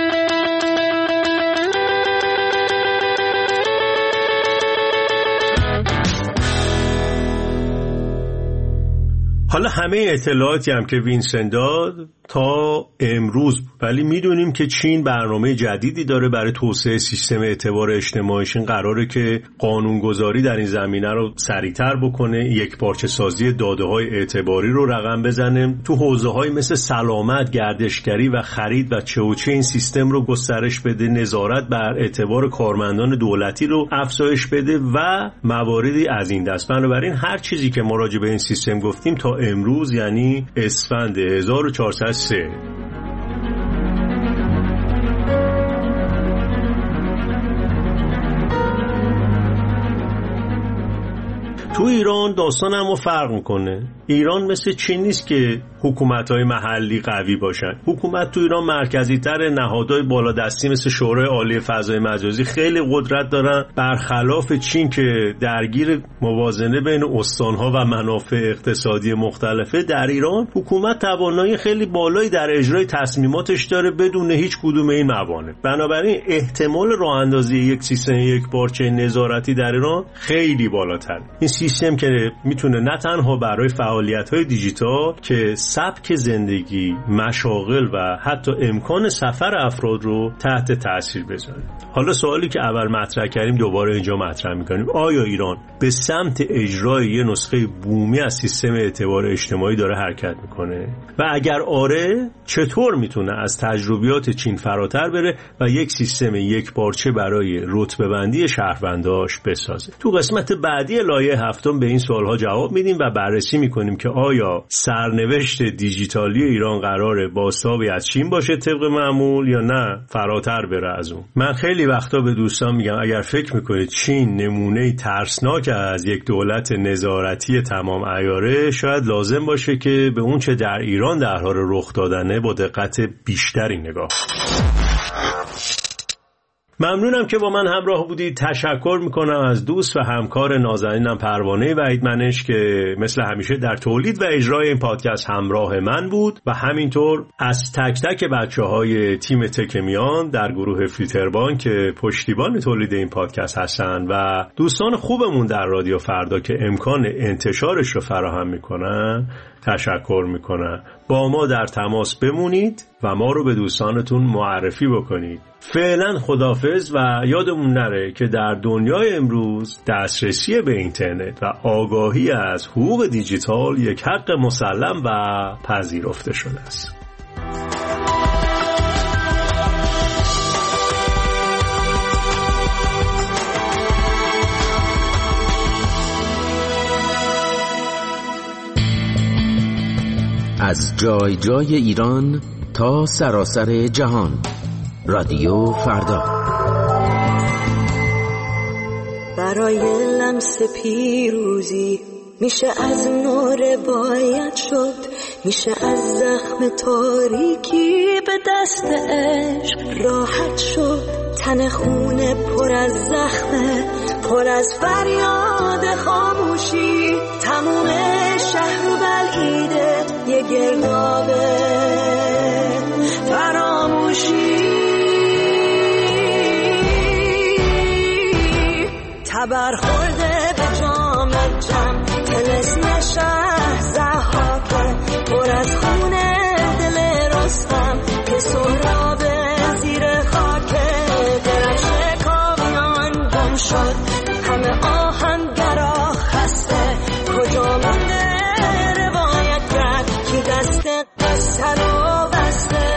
حالا همه اطلاعاتی هم که وینسن داد تا امروز، ولی میدونیم که چین برنامه جدیدی داره برای توسعه سیستم اعتبار اجتماعیش. این قراره که قانونگذاری در این زمینه رو سریعتر بکنه، یک پارچه سازی داده‌های اعتباری رو رقم بزنه، تو حوزه‌های مثل سلامت، گردشگری و خرید و چه و چه این سیستم رو گسترش بده، نظارت بر اعتبار کارمندان دولتی رو افزایش بده و مواردی از این دست. بنابراین هر چیزی که ما راجع به این سیستم گفتیم تا امروز، یعنی اسفند 1403، تو ایران داستان هم فرق میکنه. ایران مثل چین نیست که حکومت‌های محلی قوی باشن. حکومت تو ایران مرکزی تر، نهادهای بالادستی مثل شورای عالی فضای مجازی خیلی قدرت دارن، برخلاف چین که درگیر موازنه بین استان‌ها و منافع اقتصادی مختلفه. در ایران حکومت توانایی خیلی بالایی در اجرای تصمیماتش داره بدون هیچ کدوم این موانع. بنابراین احتمال راه اندازی یک سیستم یک پارچه نظارتی در ایران خیلی بالاتر. این سیستم که میتونه نه تنها برای فعالیت‌های دیجیتال که سبک زندگی، مشاغل و حتی امکان سفر افراد رو تحت تاثیر بذاره. حالا سوالی که اول مطرح کردیم دوباره اینجا مطرح می‌کنیم: آیا ایران به سمت اجرای یه نسخه بومی از سیستم اعتبار اجتماعی داره حرکت میکنه؟ و اگر آره، چطور میتونه از تجربیات چین فراتر بره و یک سیستم یکپارچه برای رتبه‌بندی شهرونداش بسازه؟ تو قسمت بعدی لایه هفتم به این سوالها جواب میدیم و بررسی میکنیم که آیا سرنوشت دیجیتالی ایران قراره بازتابی از چین باشه طبق معمول یا نه فراتر بره از اون. من خیلی وقتا به دوستان میگم اگر فکر میکنید چین نمونه ترسناک از یک دولت نظارتی تمام عیاره، شاید لازم باشه که به اون چه در ایران در حال رخ دادنه با دقت بیشتری نگاه. ممنونم که با من همراه بودید. تشکر میکنم از دوست و همکار نازنینم پروانه وحیدمنش که مثل همیشه در تولید و اجرای این پادکست همراه من بود و همینطور از تک تک بچه‌های تیم تک میان در گروه فیلتربان که پشتیبان تولید این پادکست هستن و دوستان خوبمون در رادیو فردا که امکان انتشارش رو فراهم میکنن تشکر میکنم. با ما در تماس بمونید و ما رو به دوستانتون معرفی بکنید. فعلا خداحافظ و یادمون نره که در دنیای امروز دسترسی به اینترنت و آگاهی از حقوق دیجیتال یک حق مسلم و پذیرفته شده است. از جای جای ایران تا سراسر جهان، رادیو فردا. برای لمس پیروزی میشه از نور باید شد، میشه از زخم تاریکی به دست عشق راحت شد. تن خونه پر از زخمه، پر از فریاد خاموشی، تموم شهر بلعیده یه گردابه فراموشی. تبر خورده به جام جم، طلسم شهر زحاکه، پر از خونه دل رستم که سهرابه زیر خاکه. درش کامیان گم شد، همه آهنگرا خسته، کجا مونده روایت کرد که دست قصه رو بسته.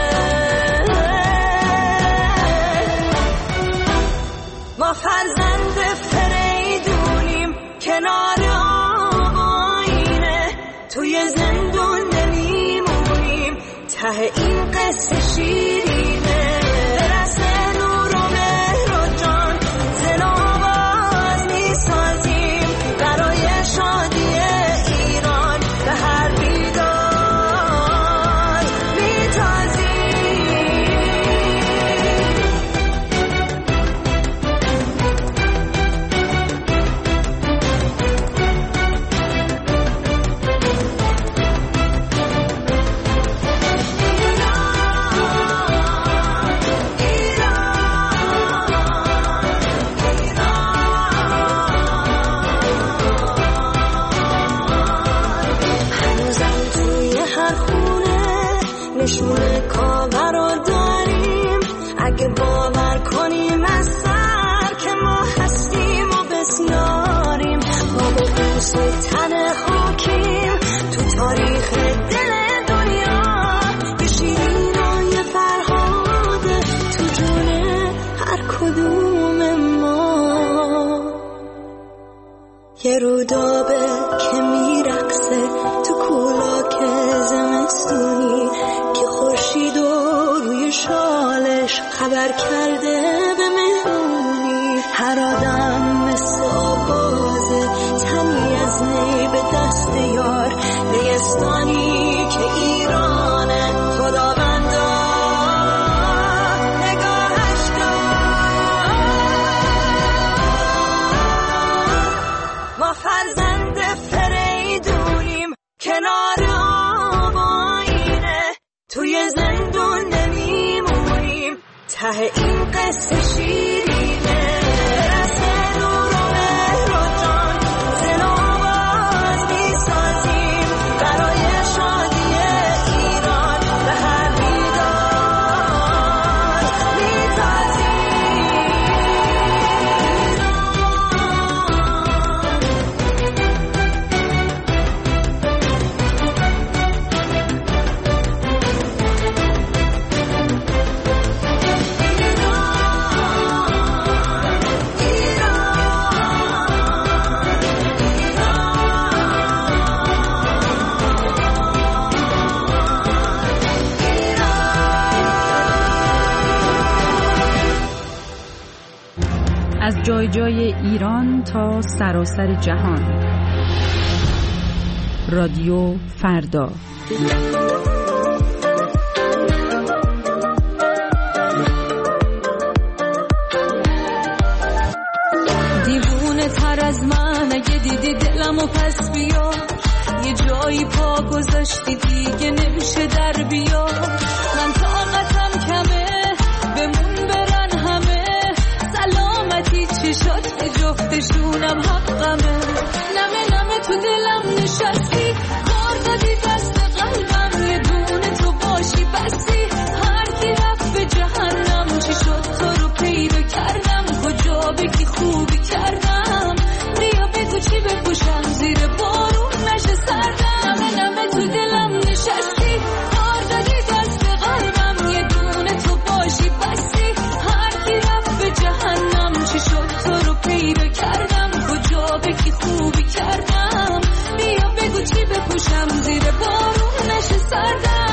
ما فرزند فریدونیم کنار آب آینه، توی زندون نمیمونیم، ته این قصه شیرینه. برسه نور و مهر و جان، زن و آواز میسازیم برای شادی ایران، به هر بیدار میتازیم. نشونه کاور رو داریم، اگه باور کنیم از سر که ما هستیم و بسیاریم. ما با بوس تن خاکیم تو تاریخ دل دنیا، یه شیرین و یه فرهاده تو جون هر کدوم ما. یه رودابه که میرقصه تو کولاک زمستونی، که خورشید و روی شالش خبر کرده به مهمونی. هر آدم مثل آوازه، تنی از نی به دست یار، نیستانی که ایرانه خداوندا نگاهش کن. ما فرزند فریدونیم کنار آب آینه، توی زندون نمیمونیم، ته این قصه شیرینه. برسه نور و مهر و جان، زن و آواز میسازیم برای شادی جای ایران تا سراسر جهان. رادیو فردا. دیوونه تر از من اگه دیدی دلمو پس بیا، یه جایی پا گذاشتی دیگه نمیشه در بیا. من طاقتم کمه بمون برن همه، سلامتی چشات به جفتشونم حقمه. نمه نمه تو دلم نشستی، کار دادی دست قلبم، یه دونه تو باشی بسی. هر کی رفت به جهنم، چی شد تو رو پیدا کردم، کجا بگی خوبی کردم. بیا بگو چی بپوشم زیر بارون نشه سردم. نمه نمه تو دلم نشستی، کار دادی دست قلبم، یه دونه تو باشی بسی. هر کی رفت به جهنم، چی شد تو رو پیدا کردم، کجا بگی خوبی کردم. بیا بگو چی بپوشم زیر بارون نشه سردم.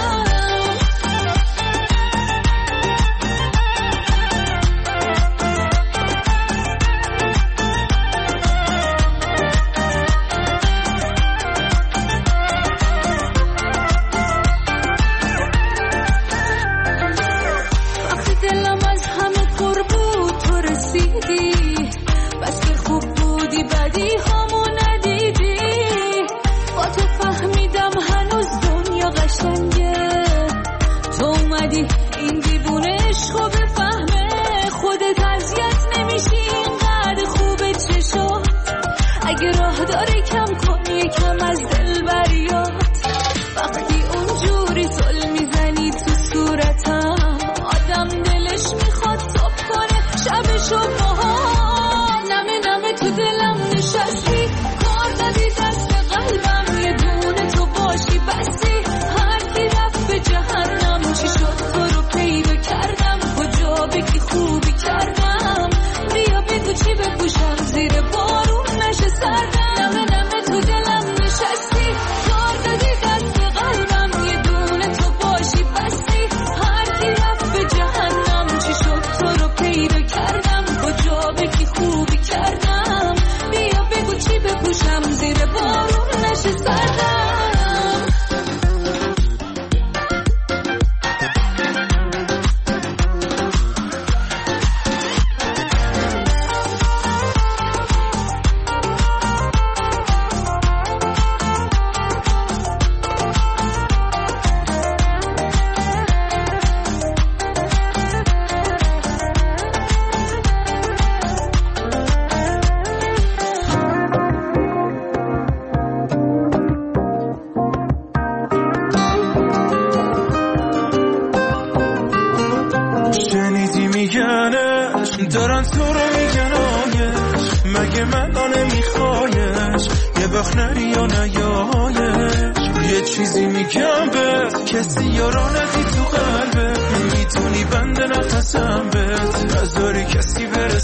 این دیوونه عشقو بفهمه، خودت اذیت نمیشی اینقدر خوبه چشات. اگه راه داره کم کن یکم از دل بریات. وقتی اونجوری زل میزنی تو صورتم، آدم دلش میخواد صبح کنه شبشو باهام. نمه نمه تو دلم نشستی، کار دادی دست قلبم، یه دونه تو باشی بسی. هر کی رفت به جهنم، چی شد تو رو پیدا کردم، کجا بگی خوبی کردم. بیا بگو چی بپوشم زیر بارون نشه سردم. نمه نمه تو دلم نشستی، کار دادی دست قلبم، یه دونه تو باشی بسی. هر کی رفت به جهنم، چی شد تو رو پیدا کردم، کجا بگی خوبی کردم. بیا بگو چی بپوشم زیر بارون نشه سردم. دارن تو رو میگن آیش، مگه من نمیخوایش، یه وقت نری یا نیایش. یه چیزی میگم بهت، کسی یارا ندی تو قلبت، میتونی بند نفسم بهت، نذاری کسی بره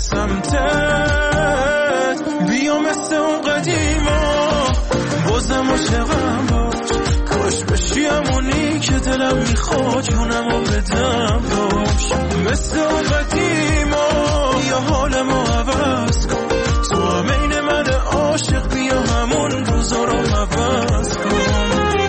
سمتت. بیا مثل اون قدیما بازم عاشقم باش، کاش بشی همونی که دلم میخواد، جونمو بدم باش. مثل اون قدیما یا حالمو عوض کن، تو همین من عاشق، بیا همون روزا رو عوض کن.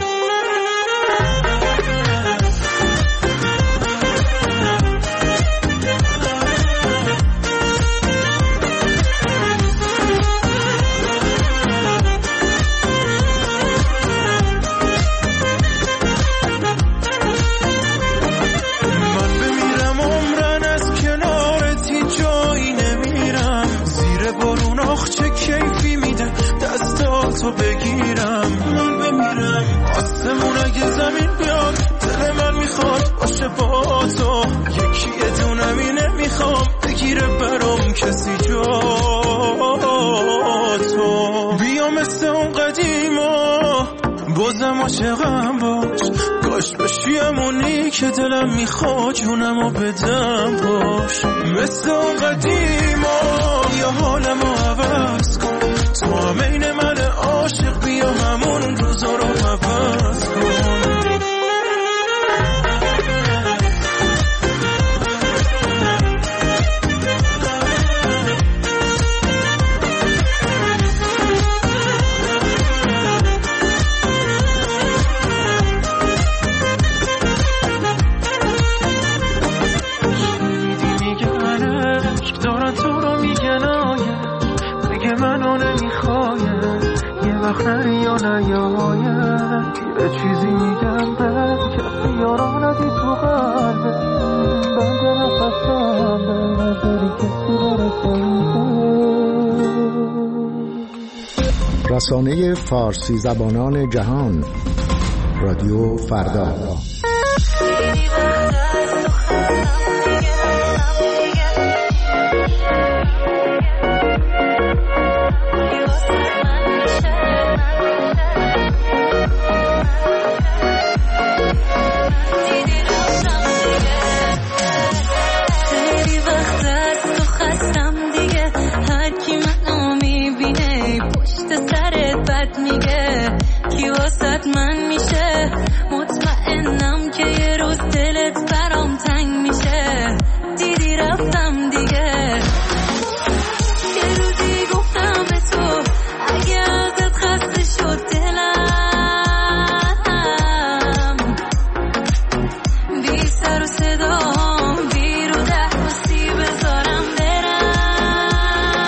تو بگیرم من بمیرم، آسمون اگه زمین بیاد، دل من میخواد باشه با تو. یکی دونم اینه میخوام بگیره برام کسی جا تو. بیا مثل اون قدیما بازم عاشقم باش، کاش بشی همونی که دلم میخواد، جونمو بدم باش. مثل اون قدیما یا حالمو عوض کن، تو همین من عاشق، بیا همون روزا رو عوض کن. میگم بس کسی یاران ازی تو قلبه بند نفسم به نظری کسی برسه. رسانه فارسی زبانان جهان رادیو فردا. من میشه مطمئنم که یه روز دلت برام تنگ میشه. دیدی رفتم دیگه. یه روزی گفتم به تو اگه ازت خسته شد دلم بی سر و صدام بی رو دستی بذارم برم.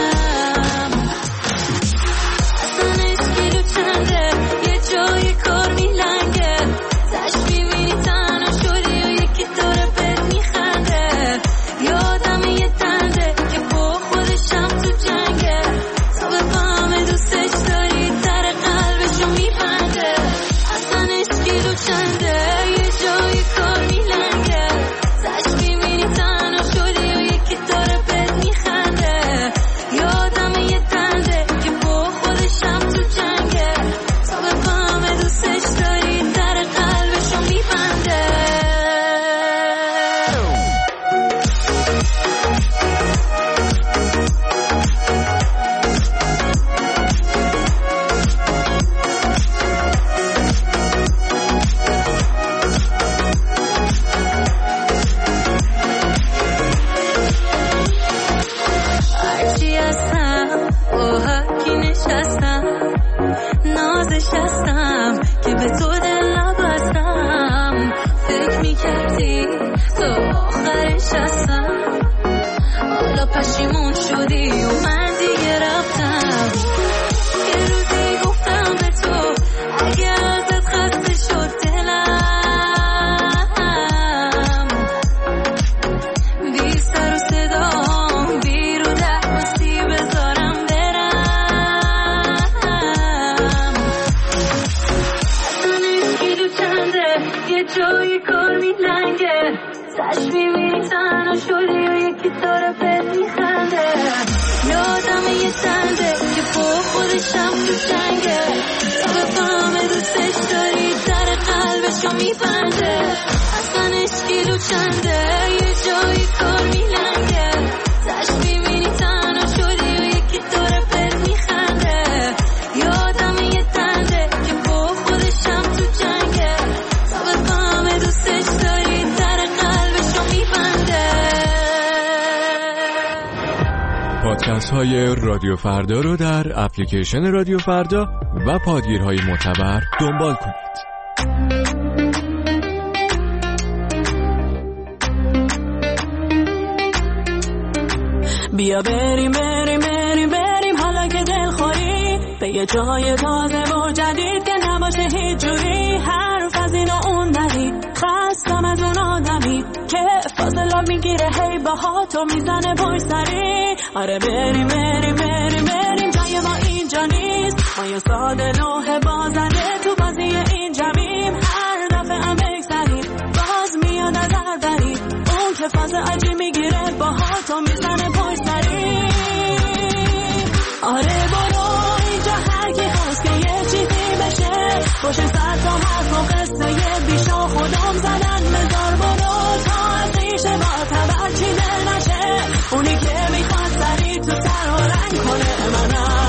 اصلا اشکیلو چنده جای کار میلنگه تش میبینی تنها شدی و یکی داره بهت میخنده. یادم یه تنده که با خودشم تو جنگه تا بفهمه دوستش داری در قلبشو میبنده. اصلا اشکیلو چنده یه جای کار میلنگه تش میبینی تنها شدی و یکی داره بهت میخنده. یادم یه تنده که با خودشم تو جنگه دوستش داری در قلبشو میبنده. هرچی هستم با حقی نشستم نازش هستم که به تو دل نبستم. فکر میکردی تو آخرش هستم حالا پشیمون شدی و من دیگه رفتم. یه روزی گفتم به تو اگه ازت خسته شد دلم بی سر و صدام بی رو دستی بذارم برم. یه جای کار میلنگه تش میبینی تنها شدی و یکی داره بهت میخنده. یادم یه تنده که با خودشم تو جنگه تا بفهمه دوستش داری در قلبشو میبنده. اصلا اشکیلو چنده یه جای کار میلنگه تش میبینی تنها شدی و یکی داره بهت میخنده. یادم یه تنده که با خودشم تو جنگه دوستش داری در قلبشو میبنده. پادکست های رادیو فردا رو در اپلیکیشن رادیو فردا و پادگیرهای معتبر دنبال کنید. بیا بریم بریم بریم بریم حالا که دلخوری به یه جای تازه و جدید که نباشه هیچ جوری حرف از این و اون نهی. خستم از اون آدمی که فاصله میگیره هی باها تو میزنه پای سری. آره بریم بریم بریم بریم جای ما اینجا نیست. ما یه ساده نوه بازنده تو بازی این جمعیم. هر دفعه هم بگذریم باز میاد از هر دری اون که فاز عجی میگیره باها تو میزنه پای سری. آره برو اینجا هر کی هست که یه چیزی بشه باشه صد تا حرف و قصه یه بیشا خودم زدن مزار. برو تا از ریشه با تبر چیده نشه اونی که میخواد سری تو سر و رنگ کنه منم.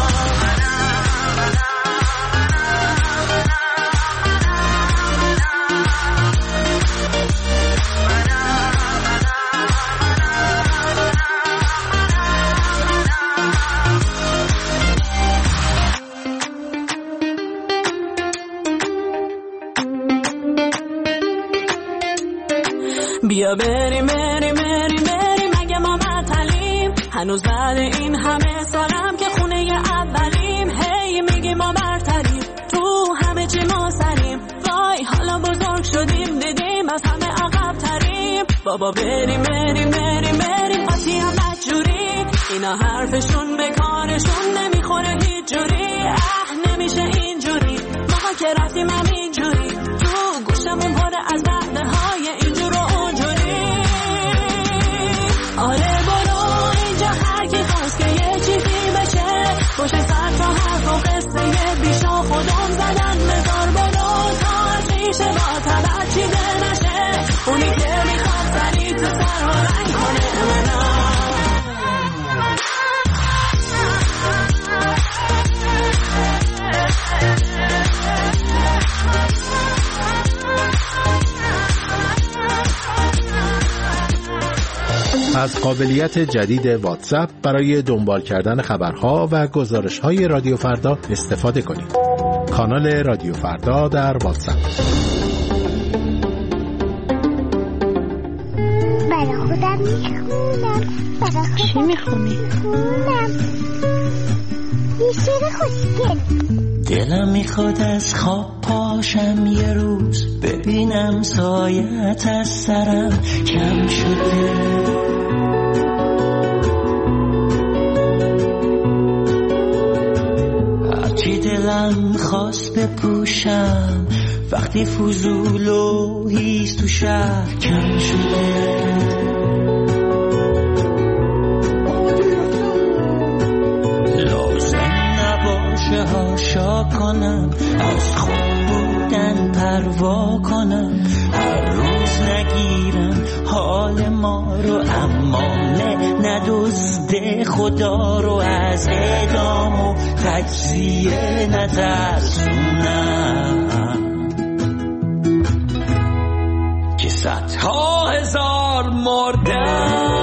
بیا بریم بریم بریم بریم اگه ما معطلیم هنوز بعد این همه سالم که خونه ی اولیم. هی میگیم ما برتریم تو همه چی ما سریم. حالا بزرگ شدیم دیدیم از همه عقب تریم. بابا بریم بریم بریم بریم قاطی هم بدجوری، اینا حرفشون به کارشون نمیخوره هیچ جوری. نمیشه اینجوری، ما که رفتیم همینجوری، تو گوشمون پره از بعدهای اینجور و اونجوری. آره برو اینجا هر کی خواست که یه چیزی بشه، پشت سر تا حرف و قصه بیشا خودم زدن بذار برو تا از ریشه با طبع چیده نشه. اونی که میخواد سری تو سر و رنگ کنه منم. از قابلیت جدید واتساپ برای دنبال کردن خبرها و گزارش‌های رادیو فردا استفاده کنید. کانال رادیو فردا در واتساپ. برای خودم میخونم. چی میخونی؟ یه شعر خوشگل. دلم میخواد از خواب پاشم یه روز، ببینم سایت از سرم کم شده. هرچی دلم خواست بپوشم، وقتی فضول و هیست تو شهر کم شده. هاشا کنم از خوب بودن پروا کنم، هر روز نگیرم حال ما رو، اما ندزده خدا رو، از اعدام و تجزیه نترسونم که صدها هزار مردم.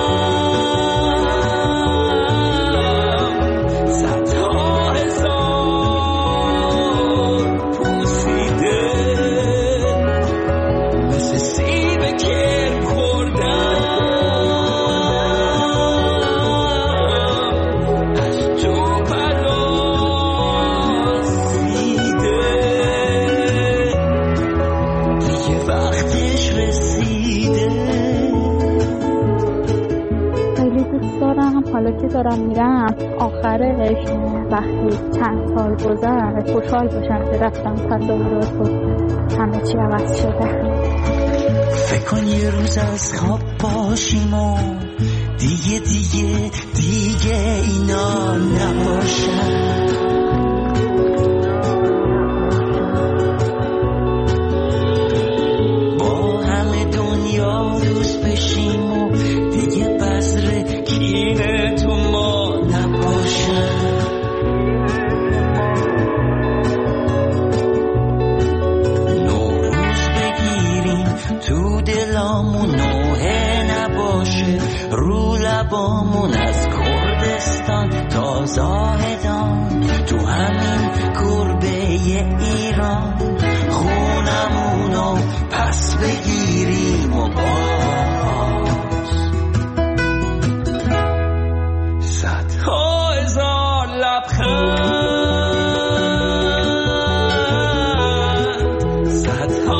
حالا که دارم میرم آخرش وقتی چند سال گذشت خوشحال باشم که رفتم تصورات و همه چی عوض شده. فکر کن یه روز از خواب باشیم و دیگه اینا نباشن. با همه دنیا دوست بشیم و دیگه بذر کینه تو ما نباشن. نوروز بگیریم تو دلامون، نوحه نباشه رو لبامون، از کردستان تا زاهدان تو همین گربه ایران، خونمونو پس بگیریم و صدها هزار لبخند، صدها